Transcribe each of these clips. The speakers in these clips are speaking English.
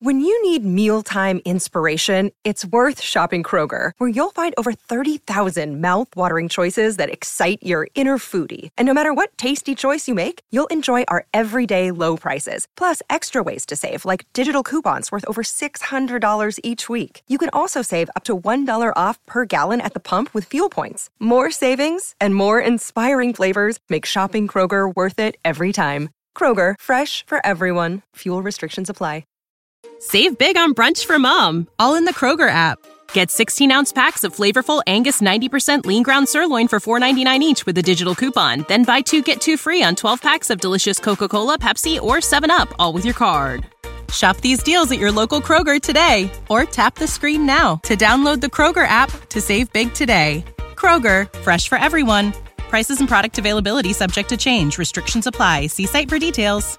When you need mealtime inspiration, it's worth shopping Kroger, where you'll find over 30,000 mouth-watering choices that excite your inner foodie. And no matter what tasty choice you make, you'll enjoy our everyday low prices, plus extra ways to save, like digital coupons worth over $600 each week. You can also save up to $1 off per gallon at the pump with fuel points. More savings and more inspiring flavors make shopping Kroger worth it every time. Kroger, fresh for everyone. Fuel restrictions apply. Save big on brunch for mom, all in the Kroger app. Get 16-ounce packs of flavorful Angus 90% lean ground sirloin for $4.99 each with a digital coupon. Then buy 2, get 2 free on 12 packs of delicious Coca-Cola, Pepsi, or 7-Up, all with your card. Shop these deals at your local Kroger today, or tap the screen now to download the Kroger app to save big today. Kroger, fresh for everyone. Prices and product availability subject to change. Restrictions apply. See site for details.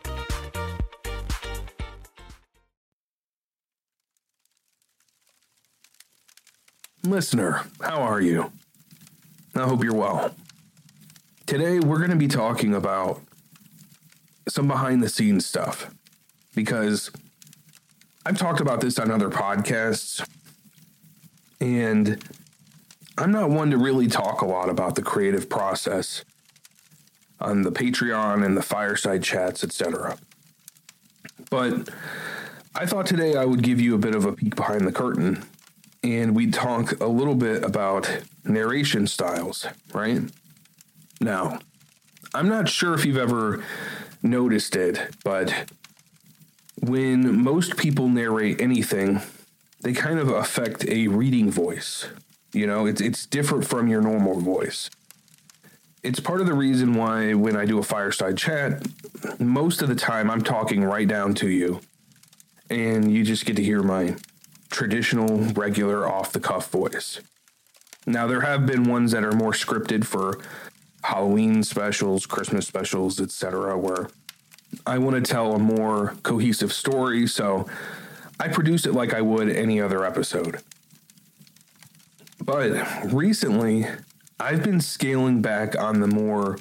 Listener, how are you? I hope you're well. Today, we're going to be talking about some behind-the-scenes stuff, because I've talked about this on other podcasts, and I'm not one to really talk a lot about the creative process on the Patreon and the fireside chats, etc. But I thought today I would give you a bit of a peek behind the curtain, and we'd talk a little bit about narration styles, right? Now, I'm not sure if you've ever noticed it, but when most people narrate anything, they kind of affect a reading voice. You know, it's different from your normal voice. It's part of the reason why when I do a fireside chat, most of the time I'm talking right down to you, and you just get to hear my traditional, regular, off-the-cuff voice. Now, there have been ones that are more scripted for Halloween specials, Christmas specials, etc., where I want to tell a more cohesive story, so I produce it like I would any other episode. But recently, I've been scaling back on the more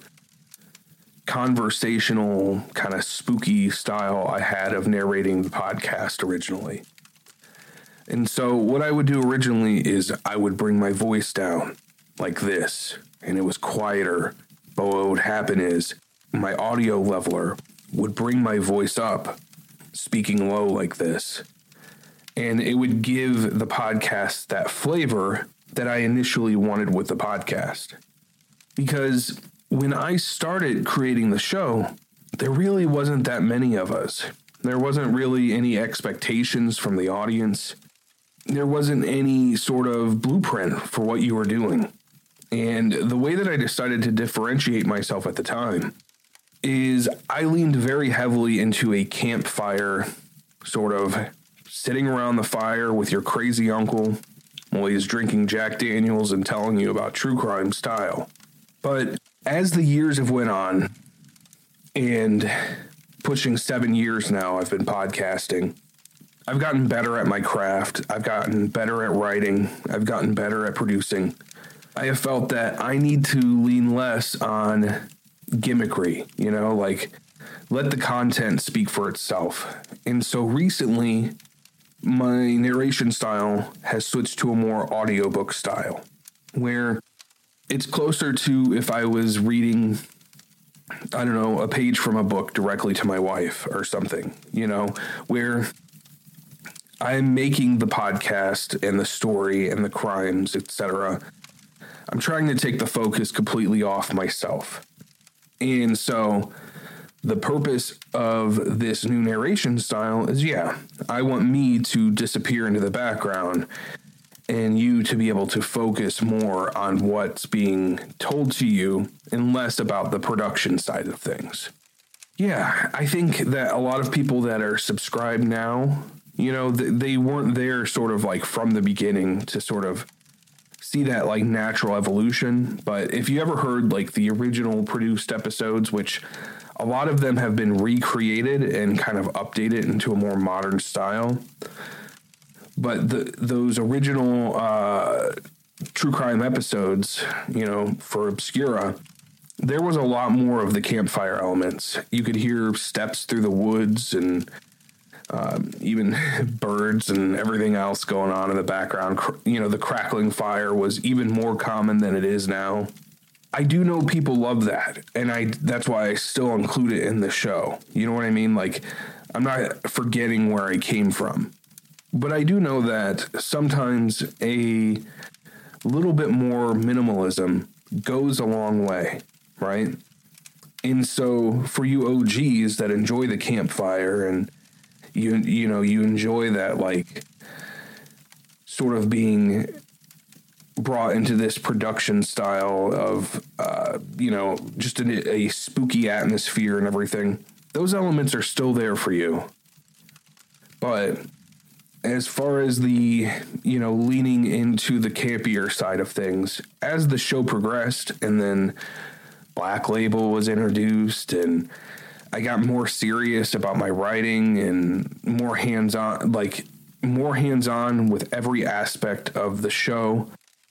conversational, kind of spooky style I had of narrating the podcast originally. And so what I would do originally is I would bring my voice down like this, and it was quieter. But what would happen is my audio leveler would bring my voice up, speaking low like this, and it would give the podcast that flavor that I initially wanted with the podcast. Because when I started creating the show, there really wasn't that many of us. There wasn't really any expectations from the audience. There wasn't any sort of blueprint for what you were doing. And the way that I decided to differentiate myself at the time is I leaned very heavily into a campfire, sort of sitting around the fire with your crazy uncle while he's drinking Jack Daniels and telling you about true crime style. But as the years have went on, and pushing 7 years now I've been podcasting, I've gotten better at my craft. I've gotten better at writing. I've gotten better at producing. I have felt that I need to lean less on gimmickry, you know, like let the content speak for itself. And so recently, my narration style has switched to a more audiobook style, where it's closer to if I was reading, I don't know, a page from a book directly to my wife or something, you know, where I'm making the podcast and the story and the crimes, etc. I'm trying to take the focus completely off myself. And so the purpose of this new narration style is, I want me to disappear into the background and you to be able to focus more on what's being told to you and less about the production side of things. Yeah, I think that a lot of people that are subscribed now, you know, they weren't there sort of like from the beginning to sort of see that like natural evolution. But if you ever heard like the original produced episodes, which a lot of them have been recreated and kind of updated into a more modern style, but those original true crime episodes, you know, for Obscura, there was a lot more of the campfire elements. You could hear steps through the woods, and even birds and everything else going on in the background. The crackling fire was even more common than it is now. I do know people love that, and that's why I still include it in the show. You know what I mean? Like, I'm not forgetting where I came from. But I do know that sometimes a little bit more minimalism goes a long way, right? And so for you OGs that enjoy the campfire and you enjoy that, like, sort of being brought into this production style of, just a spooky atmosphere and everything, those elements are still there for you. But as far as the, leaning into the campier side of things, as the show progressed and then Black Label was introduced and I got more serious about my writing and more hands-on with every aspect of the show,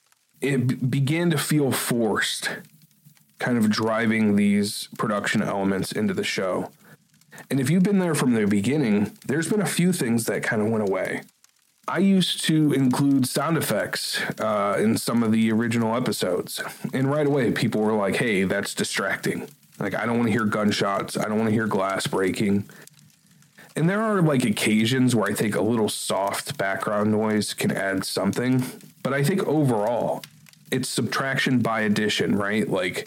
it began to feel forced, kind of driving these production elements into the show. And if you've been there from the beginning, there's been a few things that kind of went away. I used to include sound effects in some of the original episodes. And right away, people were like, hey, that's distracting. Like, I don't want to hear gunshots. I don't want to hear glass breaking. And there are, like, occasions where I think a little soft background noise can add something. But I think overall, it's subtraction by addition, right? Like,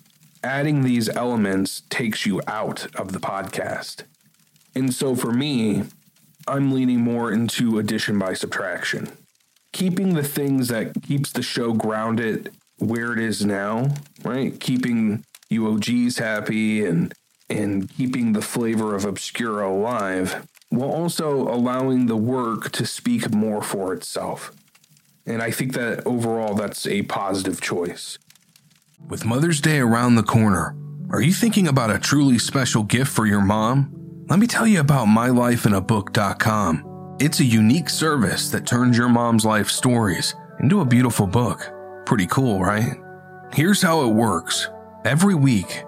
adding these elements takes you out of the podcast. And so for me, I'm leaning more into addition by subtraction. Keeping the things that keeps the show grounded where it is now, right? Keeping you OGs happy and keeping the flavor of Obscura alive, while also allowing the work to speak more for itself. And I think that overall, that's a positive choice. With Mother's Day around the corner, are you thinking about a truly special gift for your mom? Let me tell you about mylifeinabook.com. It's a unique service that turns your mom's life stories into a beautiful book. Pretty cool, right? Here's how it works. Every week,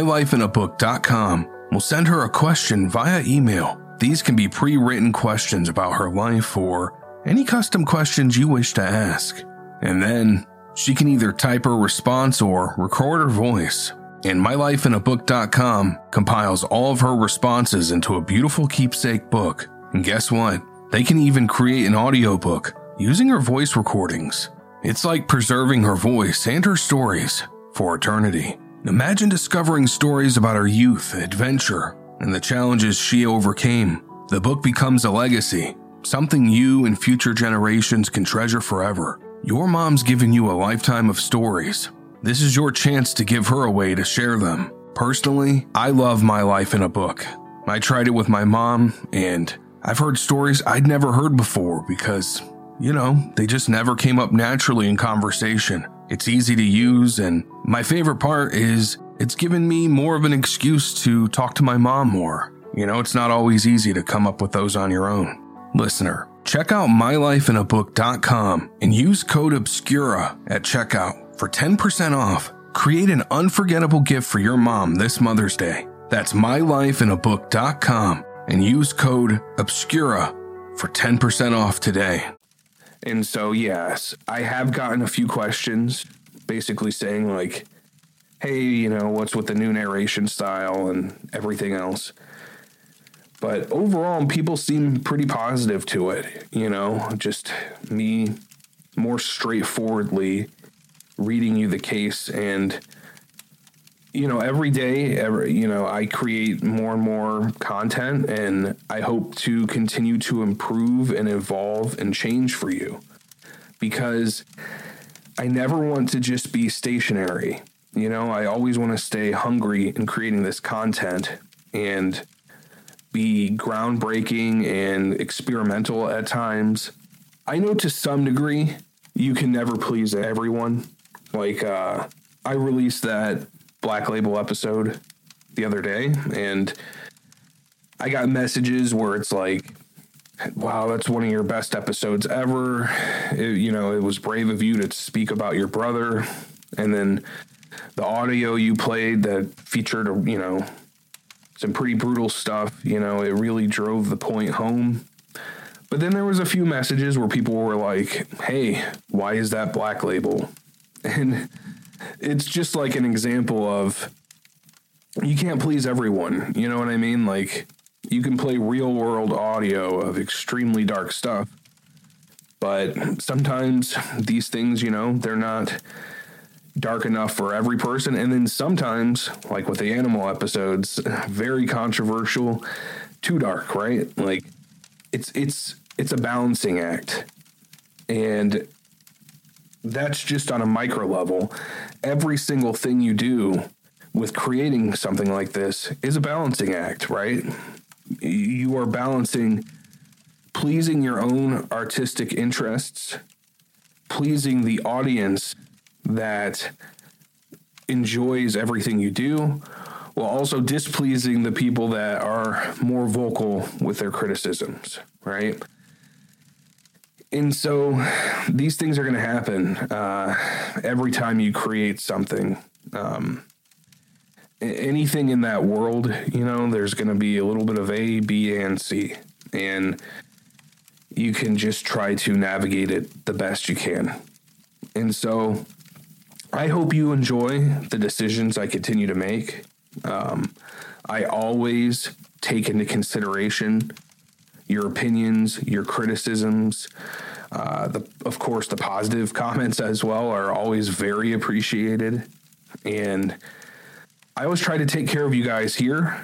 mylifeinabook.com will send her a question via email. These can be pre-written questions about her life or any custom questions you wish to ask. And then she can either type her response or record her voice. And mylifeinabook.com compiles all of her responses into a beautiful keepsake book. And guess what? They can even create an audiobook using her voice recordings. It's like preserving her voice and her stories for eternity. Imagine discovering stories about her youth, adventure, and the challenges she overcame. The book becomes a legacy, something you and future generations can treasure forever. Your mom's given you a lifetime of stories. This is your chance to give her a way to share them. Personally, I love My Life in a Book. I tried it with my mom, and I've heard stories I'd never heard before because, they just never came up naturally in conversation. It's easy to use, and my favorite part is it's given me more of an excuse to talk to my mom more. It's not always easy to come up with those on your own. Listener, check out mylifeinabook.com and use code Obscura at checkout for 10% off. Create an unforgettable gift for your mom this Mother's Day. That's mylifeinabook.com and use code Obscura for 10% off today. And so, yes, I have gotten a few questions basically saying like, hey, what's with the new narration style and everything else? But overall, people seem pretty positive to it, just me more straightforwardly reading you the case. And, every day, I create more and more content, and I hope to continue to improve and evolve and change for you, because I never want to just be stationary. I always want to stay hungry in creating this content and be groundbreaking and experimental at times. I know to some degree you can never please everyone. Like, I released that Black Label episode the other day, and I got messages where it's like, wow, that's one of your best episodes ever. It was brave of you to speak about your brother. And then the audio you played that featured, some pretty brutal stuff. You know, it really drove the point home. But then there was a few messages where people were like, hey, why is that Black Label? And it's just like an example of you can't please everyone. You know what I mean? Like, you can play real world audio of extremely dark stuff, but sometimes these things, you know, they're not dark enough for every person. And then sometimes, like with the animal episodes, very controversial, too dark, right? Like, it's a balancing act. And that's just on a micro level. Every single thing you do with creating something like this is a balancing act, right? You are balancing pleasing your own artistic interests, pleasing the audience that enjoys everything you do, while also displeasing the people that are more vocal with their criticisms, right? And so these things are going to happen every time you create something. Anything in that world, you know, there's going to be a little bit of A, B, and C. And you can just try to navigate it the best you can. And so I hope you enjoy the decisions I continue to make. I always take into consideration your opinions, your criticisms. Of course, the positive comments as well are always very appreciated. And I always try to take care of you guys here.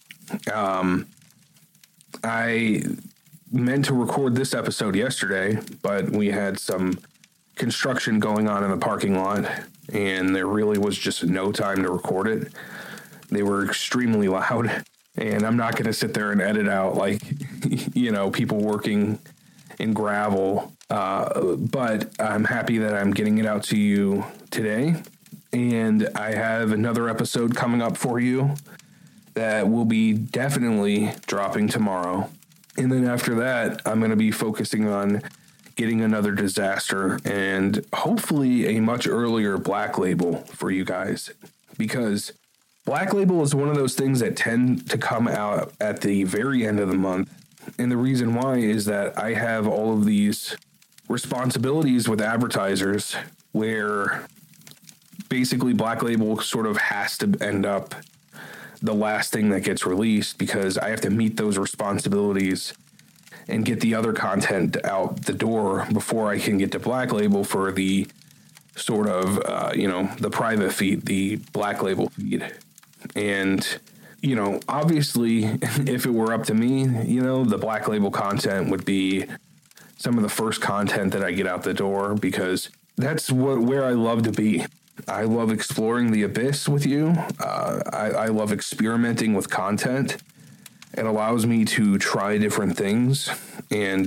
I meant to record this episode yesterday, but we had some construction going on in the parking lot, and there really was just no time to record it. They were extremely loud, and I'm not going to sit there and edit out, like, you know, people working in gravel. But I'm happy that I'm getting it out to you today. And I have another episode coming up for you that will be definitely dropping tomorrow. And then after that, I'm going to be focusing on getting another disaster and hopefully a much earlier Black Label for you guys. Because Black Label is one of those things that tend to come out at the very end of the month. And the reason why is that I have all of these responsibilities with advertisers where basically Black Label sort of has to end up the last thing that gets released because I have to meet those responsibilities and get the other content out the door before I can get to Black Label for the sort of, the private feed, the Black Label feed. And, you know, obviously, if it were up to me, you know, the Black Label content would be some of the first content that I get out the door because that's where I love to be. I love exploring the abyss with you. I love experimenting with content. It allows me to try different things and,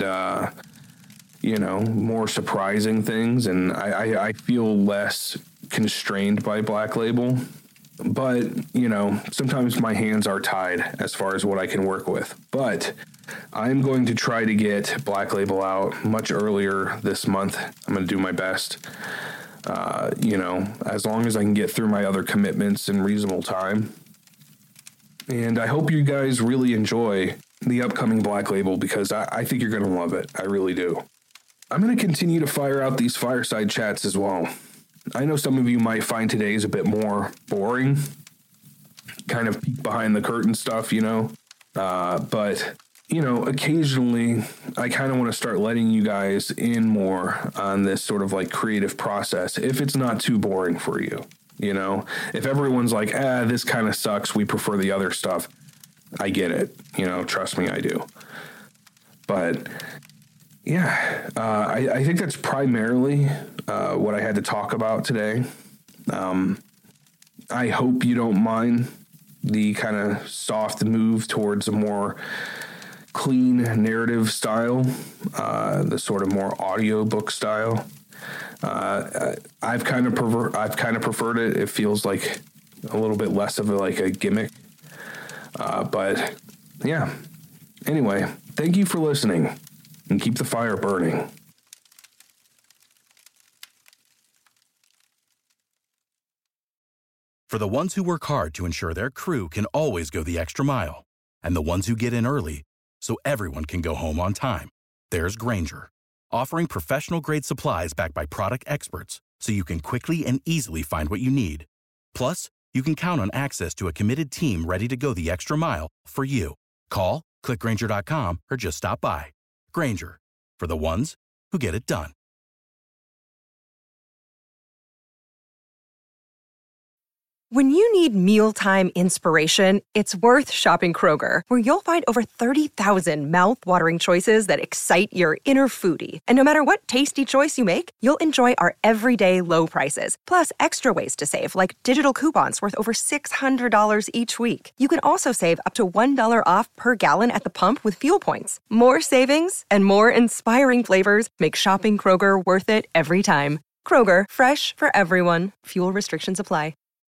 more surprising things. And I feel less constrained by Black Label. But, you know, sometimes my hands are tied as far as what I can work with. But I'm going to try to get Black Label out much earlier this month. I'm going to do my best. As long as I can get through my other commitments in reasonable time. And I hope you guys really enjoy the upcoming Black Label because I think you're going to love it. I really do. I'm going to continue to fire out these fireside chats as well. I know some of you might find today's a bit more boring, kind of peek behind the curtain stuff, but occasionally I kind of want to start letting you guys in more on this sort of like creative process. If it's not too boring for you, if everyone's like, this kind of sucks, we prefer the other stuff. I get it. Trust me, I do. But yeah, I think that's primarily what I had to talk about today. I hope you don't mind the kind of soft move towards a more clean narrative style, the sort of more audiobook style. I've kind of preferred it. It feels like a little bit less of a gimmick. But yeah. Anyway, thank you for listening and keep the fire burning. For the ones who work hard to ensure their crew can always go the extra mile, and the ones who get in early so everyone can go home on time, there's Grainger, offering professional-grade supplies backed by product experts so you can quickly and easily find what you need. Plus, you can count on access to a committed team ready to go the extra mile for you. Call, click Grainger.com, or just stop by. Grainger, for the ones who get it done. When you need mealtime inspiration, it's worth shopping Kroger, where you'll find over 30,000 mouth-watering choices that excite your inner foodie. And no matter what tasty choice you make, you'll enjoy our everyday low prices, plus extra ways to save, like digital coupons worth over $600 each week. You can also save up to $1 off per gallon at the pump with fuel points. More savings and more inspiring flavors make shopping Kroger worth it every time. Kroger, fresh for everyone. Fuel restrictions apply.